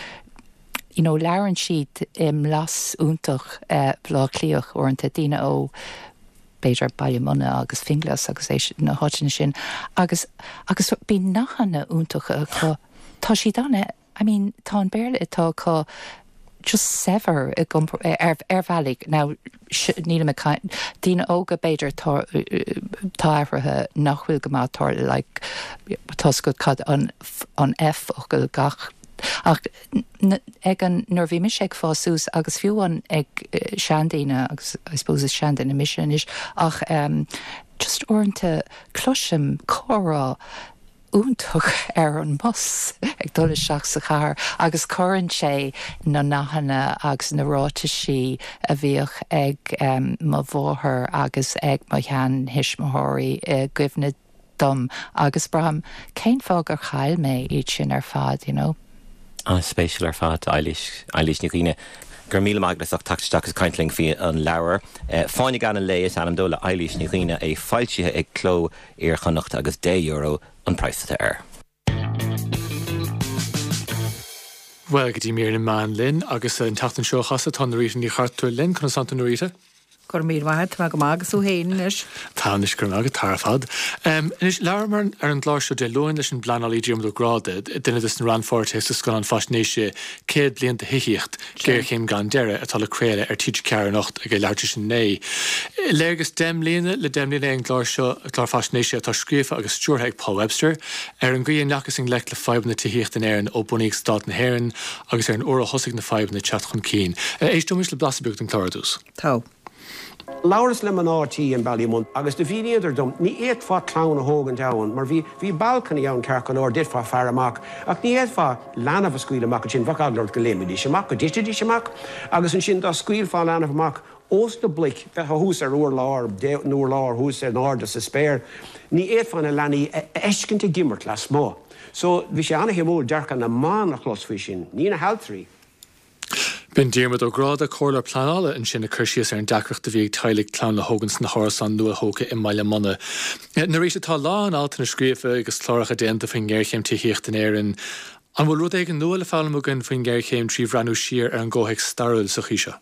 you know, learan siad im las úntach uh, blá clíoch orintanta daoine ó Beidir bailmona agus finglas agus é na háitina sin agus agus bí nachanna úntacha chu tá si dána, I mean, tá an béirle atá chu just sever a gump er er valig now níl me kind dína óga beidir táirithe nachhfuil gomátar like toscud cad an an F ochil gach ach ag an nuair bhí mis ag fásús agus fiúan ag seandaine agus I suppose is seandaine mission is ach um, just orintanta cloisiim chorá úntach ar an bus ag dul seach sa char agus chorann sé na nachhanna agus na ráta si a bhíoch ag um, má bmháthair agus ag má chean hisismothirí uh, goibhne dom agus braham céim fág ar chail mé iad sin ar fad, you know. An spéisial ar fad eilís eilís ní riine. Gur míle maglas ach tateach is kaintling fi an leabhar. Uh, Fáinnig gan an lei is anam dóla eilís ní riine é fáiltithe ag cló ar chanacht agus dé euro an praisite air. Well, go dtí mír na man linn agus an tatan seo chasa tá na ríte ní chartú linn chun Santa Nuita. Gur mír maithe tá go mágus ó héin is. Tá is gur agad tar fad. Um, is learmar ar an gláir de loin leis an blanal idiom do grade, duine is an ranfort is gus an fasnéise céad blion de hiíocht géir chéim gan deire atá le créile ar tiid cear nacht a go leirte sin né. Légus dem líine le dem líine an gláir seo glár fasnéise atá scrífa agus stúrtha ag Paul Webster ar an gríon nachas in lech le fibe na tiíocht in éan ó bunig stát na héan agus ar an óra hosig na fibe na chat chun cín. Éis dom is le blasabucht an cláradús. Tá. Lauras le an átí an Ballymun, agus de bhí idir dom, ní éad fá clán a hógan dain, mar bhí bhí balcanna ann cearcan or dit fá fear amach, ach ní éad fá leanamh a scuil amach sin bhacaglar go léimidí semach, go diste dí semach, agus an sin dá scuil fá leanamh amach, os na blic, beth a hús ar úr lár, núr lár, hús ar náda sa spéir, ní éad fá na leanaí eiscinnta gimmert le smó. So bhí sé anna himúil dearcan na mána chlosfuí sin, ní na haltrí. Ben Diarmid ó gráda cóir planála an sin na chuirsíos ar an dacreacht a bhí tailig clán le hógans na hásan nua hóca i maiile mana. Na rééis tá lá an alta na scríofa agus chláracha déanta faoin ggéirchéim tííocht in éan. An bhfuil rud ag an nua le fálamúgan faoin ggéirchéim trí bhreanú siar ar an ggóthaigh starúil sa chiise.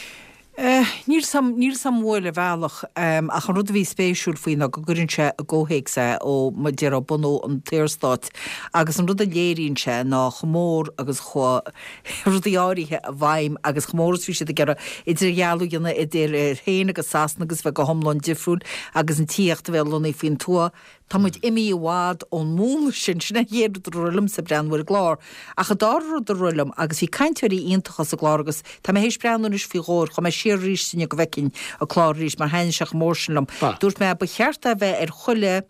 Níl sam móile bhealach a chu rud a bhí spéisiúil faoin a go gurintse a ggóhéigsa ó mu dear a bunó an tíirstát agus an rud a léiríonse ná chomór agus chu rudaí áirithe a bhaim agus chomóras bhí siad a gceara idir gealú gana idir héana agus sasna agus bheith go thomláin difriúil agus an tíocht bhelaí faoin tua. Tá muid imi bhád ón múl sin sinna héadú do rulim sa breanhfuir glár. A chu dáú do rulim agus bhí caiinteirí ionintachas a glár agus tá mé hééis breanú is fi ghór chu mé siar rís sinne go bhecinn a chlár rís mar hain seach mórsinlam. Dúirt mé ba cheartta bheith ar chuile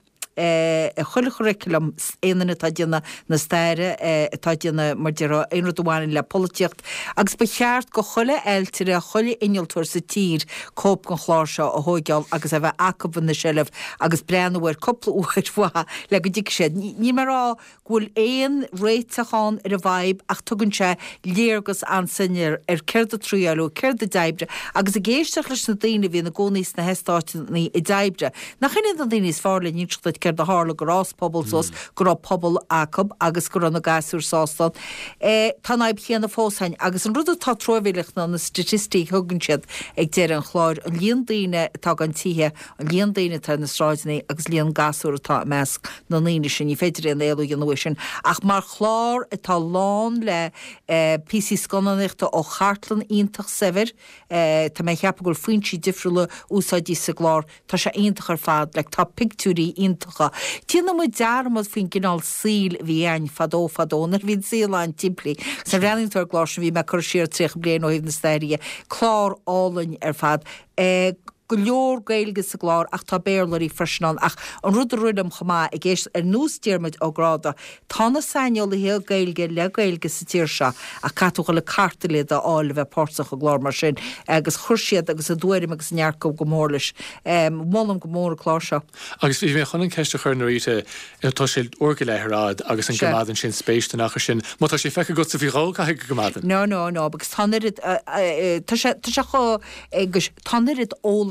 a chuile curriculum éanana tá déanana na staire tá déanana mar dearrá éonra doháin le políocht agus ba cheart go chuile eiltire a chuile inoltúir sa tír cóp gan chláir seo a hóigeall agus a bheith acabhan na seilemh agus breanhfuir coppla uhaid bha le go dtí sé. Ní marrá ghfuil éon réiteáin ar a bhaib ach tugann sé léargus an sinir ar ceir a tríalú, ceir a daibre agus a géisteach leis na daine bhí na gcóníos na heistáití i daibre. Nach chinine an daine is fála níocht gur de hála gorás pobl sos gur pobl acab agus gur anna gasúr sástan. Tá naib chéanana fóshain agus an rud tá trohhéileach na na statistí thugann siad ag déir an chláir an líon daine tá an títhe an líon daine tá na stráidnaí agus líon gasúr atá measc na líine sin í féidir an éú an sin ach mar chlár atá lán le P C scannaíachta ó chartlan ionintach sever tá mé cheappa gur faointí difriúla úsáidí sa glár tá sé ionintach ar fad le tá pictúrí ionintach. Tína mu dearmad faoin ginál síl bhí ein fadó fadónar hín síláin timpplaí sa réningtar gláis bhí me chu siar tríoch blian ó híh na stairie chlár álainn ar fad. Go leor gailgus sa glár ach tá béirlaí freisinán ach an rud a ruidem chamá i ggéis ar nús tíirmid ó gráda tána sainol le hé gailge le gailgus sa tíir se a catú go le cartalid a áil bheith pórtach go glár mar sin agus chuirsiad agus a dúirim agus nearcó go mórlis mólam go mór chlár seo. Agus bhí mé chunan ceiste chuir naíte tá sé orga leithrád agus an gomadan sin spéiste nach sin, má tá sé fecha go sa bhí rága go gomadan. No, no, no, agus tánirid tá se chu tannirid óla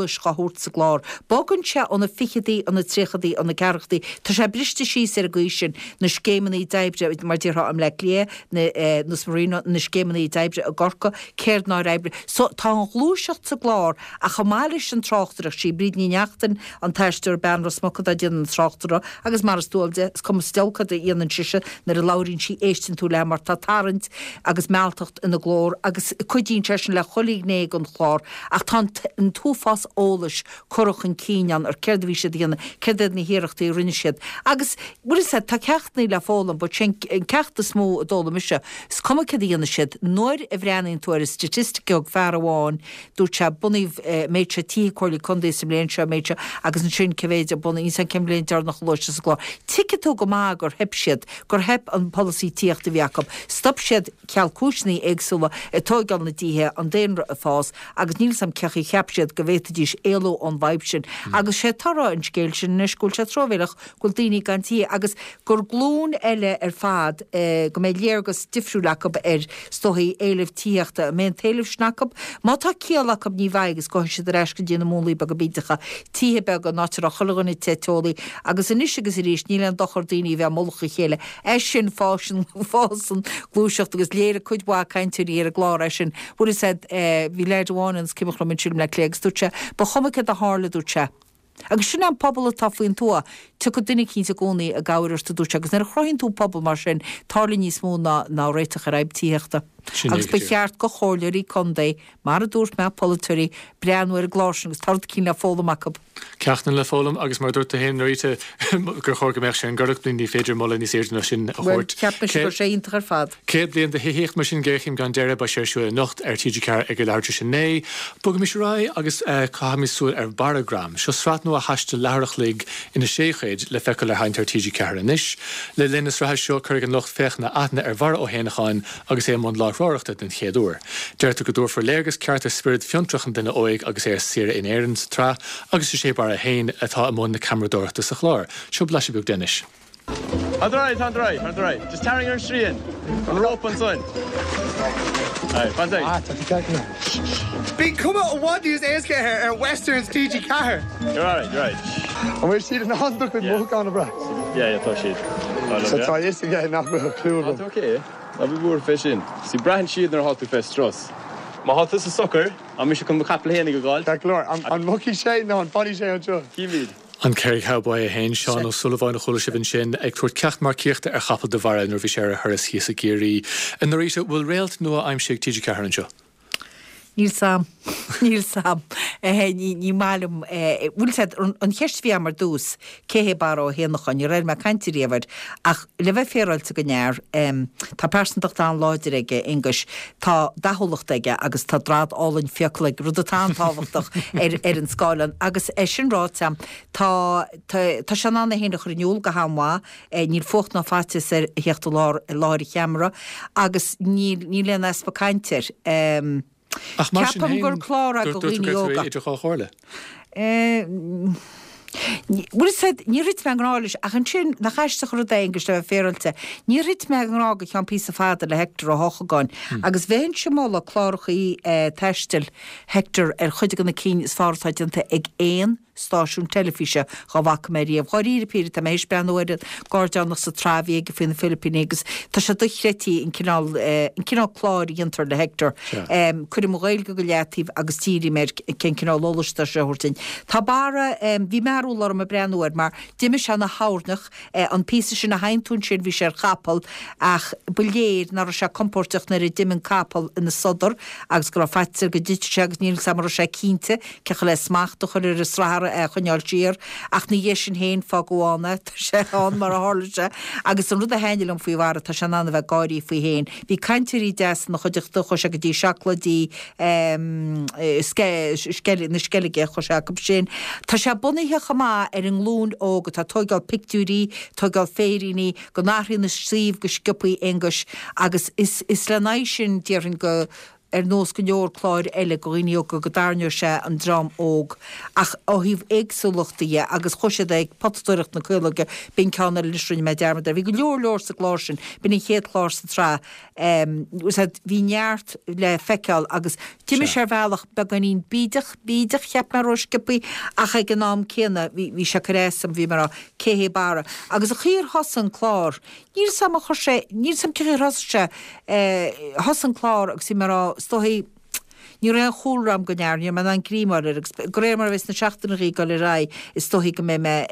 ólas go hút sa glár. Bogann se an na fichadaí an na trichadaí an na ceachtaí, Tá sé briste sí ar a gaisin na scémannaí daibre mar dtíortha am le lé na marino na scémannaí daibre a gorca céir ná reibre. So tá an glúiseach sa glár a chamáilis an tráchtarach sí bríd ní neachtain an teisteir ben smocad a déan an tráchtara agus mar stúilde is cum stelca a íanaan siise na a láirín sí éistin tú le mar tá tarint agus mealtacht in na glór agus chuidín tesin le cholíg né an chlár ach tá an túfás ólas choch an cían ar ceirdhí sé díanana ceidir na hiireachtaí rinne siad. Agus bud sé tá cechtnaí le fálam, bud sin ceachta smó a dóla mise s cum díanana siad nóir a bhreanaín tú ar statistic og fear amháin dúirt se bunaíh méid se tí choirlaí chundé sem léon se méide agus an sin cevéide buna í san cemléon dear nach loiste sa glár. Ticketú go má gur heb siad gur heb an policy tíochtta bhíachab. Stop siad ceall cúisnaí agsúla i tógáil na díthe an déanra a fás agus níl sam cechaí cheap siad go bhéitadís éó an bhaib sin. Agus sé tarrá an scéil sin na scúil se tróbhéilech goil daoine gantí agus gur glún eile ar fad go mé léargus difriú lechab ar stoí éileh tíochta a mén taileh snacab, má tá cíalachab ní bhaigus go si reis go dtíana múlaí bag go bítecha títhe be go nátar a cholaganna tetólaí agus in is agus ríéis níl an dochar daoine bheith molcha chéile é sin fásin fásan glúiseach agus léire chuidhá caiintúí ar a glár sin bud is bhí leidirháins cimach min siúm le léagus dúte, ba chomacha a hála dúte. Agus sin an pobl a tafuoin túa tu go duine cínta gcónaí a gáirta dúte agus ar chroinn tú pobl mar sin tála níos mó ná réiteach a raibtííochta. Agus be cheart go chóileirí condé mar a dúirt me polúirí breanúir a glásin agus tart cín le fólamachab. Ceachna le fólam agus mar dúirt a hen réite gur chóga meach sin gurach blin ní féidir molla ní séidir sin a chóirt. Ceapna gur sé intar fad. Céad blion de héhécht mar sin ggéchim gan deire ba sé siú nocht ar tíidir cear ag go leirte sin né, bugam mis rá agus chaamisú ar baragram, seo srat nó a haiste leirech lig ina séchéid le fecail ar haint ar tíidir cear inis, le linnas rathe seo chuir an nocht fechna aithna ar bhar ó héanaáin agus é món láráireachta den chéadúir. Deirtu go dúr for léirgus ceart a spirit fiontrachan duine óig agus é sira in éireann tra agus sé bar a héin atá am na cameradorachta sa chlár. Seo bleisi bug denis. On the right, on the right, on the right. Just tearing her street in. On the rope on side. Alright, one side. Ah, that's exactly. Big come out what do you say here at Western's T G car? You're alright, you're right. And we're seeing the hospital with Yeah. Mook on the bra. Yeah, yeah, touch it. So try this to get knocked with a clue. That's okay. I'll be more fish in. See, Brian Sheed in our hot to fest truss. My hot is a sucker. I'm sure come the couple of henny go. That glory. I'm I'm mucky shade now and body shade on too. Keep it. An Kerry Cowboy a hain Seán ó Sullivan a chola sibn sin ag tuair cecht mar cíochta ar chapel de bhara nuair bhí sé ar thuras híos a géirí. An na réise bhfuil réalt nua aim sé tíidir cear an seo. Níl sam, níl sam. Ní málum, bhfuil sé an cheist bhí mar dús céhé bar ó héanachan, ní réir me cantiríomhar ach le bheith féráilte go near tá persantacht an láidir aige ingus tá daholacht aige agus tá drád álainn fioclaigh rud atá táhachtach ar an scáileán agus é sin ráte tá sean anna héanach riúil go hámá níl fócht ná fátis ar heachta láir cheamara agus ní leon espa caiintir. Ach mar sin Ceapam gur chlár a go líní óga. idir chá chóirle. Bhfuil sé ní rit me gráis ach an sin na chaisteach ru dagus le féralte. Ní rit me grá go chean pí a fáda le hectar a hochaáin. agus bhéin sem mála chláirchaí teistil hectar ar chuide gan na cí is fátáidnta ag éon stáisiún telefíe go bhacha méí a choirí píir a mééis breanúir gádeannach sa tráhí go fin na Philippinégus Tá sé duchretí in cinál chláir intar le hectar chuir mo réil go go leatíh agus tíí mé cin cinál lolasta se hortain. Tá bara bhí marúlar am a breanúir mar diimi se na hánach an pí sin na haintún sin bhí sé chapel ach buléir nar se compórteach na i dimin capel in na sodar agus go fetir go dit segus níl sam sé cínte cecha le smacht chuir ar is rá chuneáil tír ach na dhé sin héin fá gohána sé an mar a hálaise agus an rud a héileom faoi bhhar tá se anna bheith gáirí faoi héin. Bhí caiintirí de na chuideachta chu se go dtí sealadí na sceige chu se go sin. Tá se bunathe chamá ar an glún óga tá tógáil picúí tógáil féiríní go náthrí na síomh go scipaí ingus agus is le naid sin dearann go ar nós go leor chláir eile go riío go go darneir se an dram óg ach ó híh éagsúlachtaí agus chuise ag patúirecht na chuige bin ceanna lisrún me dearmad, bhí go leor leor sa glásin, bin i chéad chlár sa trá hí neart le feiceáil agus tiimi sé bhealach be ganín bídach bídach cheap mar roiscipaí ach ag an nám céanna hí se réam bhí mar céhé bara. agus a chiir hosan chlár, níl sam a chu sé, níl sam céir hoste has an chlár agus si mar stohí ní ra choúram go nearne man an grímar gorémar vis na seachtainnaí go le ra is stohí go mé me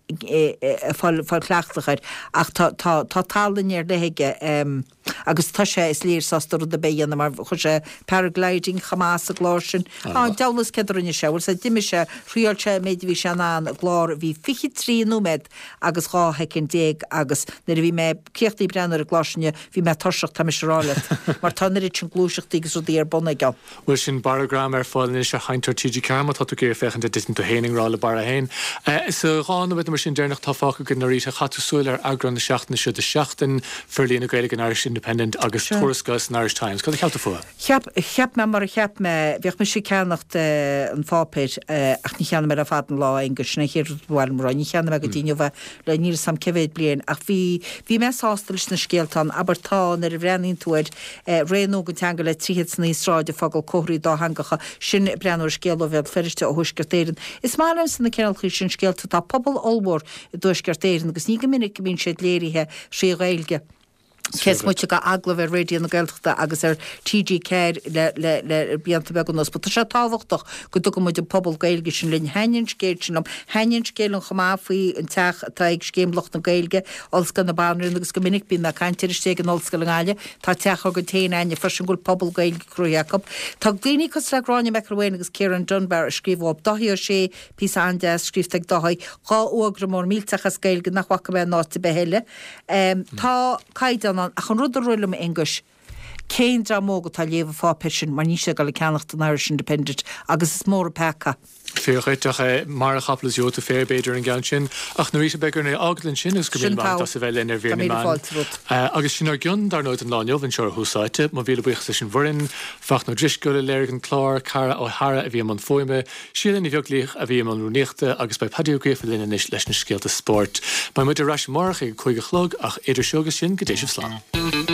fall chclaachtachaid ach tá talinnéir lehéige agus tá sé is lír sastar de béanana mar chu sé paragliding chamás a glásin á dalas cedrinne seúil sa diimi se riáilte méid hí se an glár hí fichi trí númed agus gá hecinn déag agus na bhí me ceochttaí brenner a glásinne hí me toseach tá meráile mar tanir sin glúiseachtaí gus rudí ar bonnaige. Bhfuil sin baragram ar fáilin se haintar tíidir cearma tá tú géir fechan de ditan tú héiningrála bar a hain. Is a gána bit mar sin déirnach táfácha go narí a chatúsúil ar agran na seachtainna siú de seachtain firlína gaile an Irish Independent agus Tuaiscas an Irish Times. Cad cheapta fua? Cheap me mar a cheap me bheoh me sé ceannacht an fápéid ach ní cheanna mar a fádan lá agus na chéir bhil mar ní cheanna me go dtíine bheith le níl sam cehéid blian ach bhí bhí me sástalis na scéaltán aber tá ar a bhreanín túid réanú go teanga le tríhéad na Ísráide fágal choirí dá hangacha sin breanúir scéal bheith feriste ó thuisgartéirin. Is má san na cealchaí sin scéalta tá pobl olmór i dúisgartéirin agus ní go minic go bhín sé léirithe sé réilge. Kes mu go aglah ar réidir na gailachta agus ar T G Care le bíanta be nos, but se táhachtach go do go mu de pobl gailge sin linn henin scéil sin am henin scéil an chomáfuí an teach taag scéimlocht na gailge als gan na banrin agus go minic bí na caiintir sé an olsca leáile tá teach go téine fresin gúil pobl gailge cru Jacob. Tá glíní cos leráine mecrhain agus Kieran Dunbar a scríbh dohiíar sé pí ande scrífteag dohaid gá ógra mór míltachas gailge nachhacha be náta behéile. Tá caiidan a chun rud a roiile me English céin dra móga tá léomh fápesin mar ní sé go le ceannacht an Irish Independent agus is mór a pecha. Féochaiteach mar a chaplas jóta férbéidir an gan sin ach na ríise begur na aglann sin is go mé a sa bheith lenar bhína man. Agus sin ar gion dar nóid an láneomh an seir húsáite, má bhíle buich sin bhuirin, fach nó dris go le léir an chlár cara ó Hara a bhí man foiime, sílan i bheoglíoch a bhí man rúnéachta agus bei padíogréif a lena leis leis na scéalta sport. Ba mu a reis marcha chuige chlog ach idir seogus sin go déisih slán.